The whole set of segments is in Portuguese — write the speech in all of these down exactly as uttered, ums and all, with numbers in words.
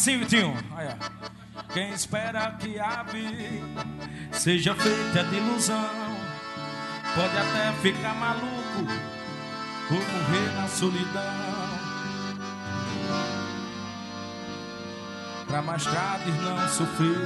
Assim, Vitinho. Aí, ó. Quem espera que a vida seja feita de ilusão pode até ficar maluco ou morrer na solidão, pra mais tarde não sofrer.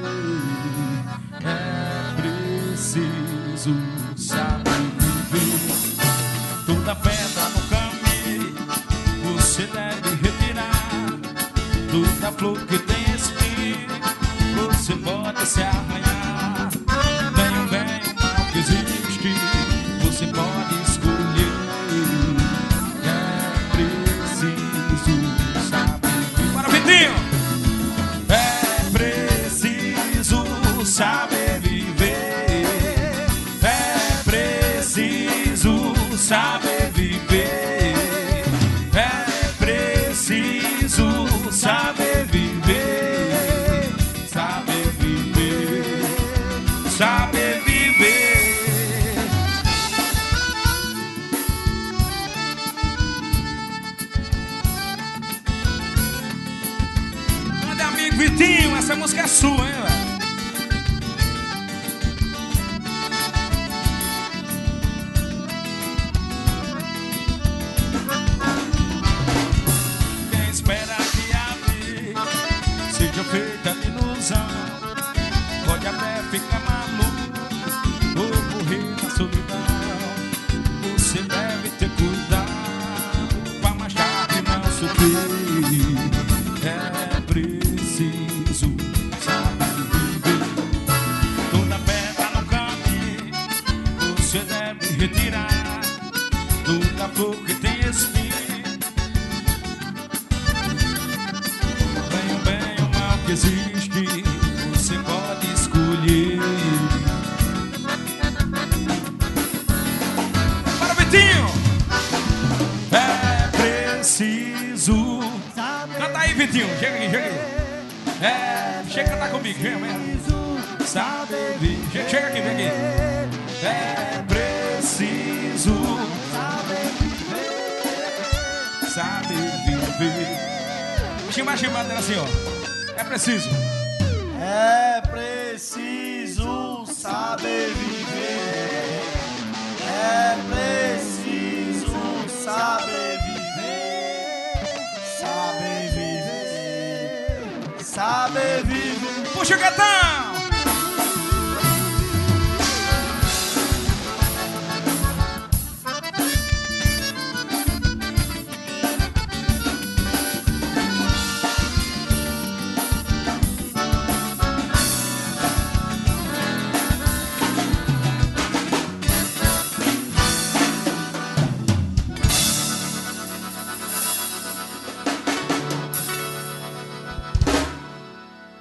É preciso saber viver. Toda pedra no caminho você deve retirar. Toda flor que tem espinho você pode se arranhar. Bem ou bem, o mal que existe você pode escolher. É preciso saber. Bora, Vitinho! É preciso saber viver. É preciso saber viver. É preciso saber viver. Saber viver. Saber viver. Grande amigo Vitinho, essa música é sua, hein, velho? Quem espera que a vida seja feita de ilusão pode até ficar maluco ou morrer na solidão. Você deve ter cuidado pra mais tarde não sofrer. É preciso saber viver. Toda pedra no caminho você deve retirar. Toda flor que tem espinho, bem o bem ou mal que existe você pode escolher. Para o Vitinho! É preciso. Canta aí, Vitinho, chega aqui, chega aqui. É, chega a cantar comigo, chega mesmo. Saber viver. Chega, chega aqui, vem aqui. É preciso saber viver. Chima, chima dela assim, ó. É preciso. É preciso saber viver. É preciso saber viver. Saber viver. Saber viver. Puxa o gatão!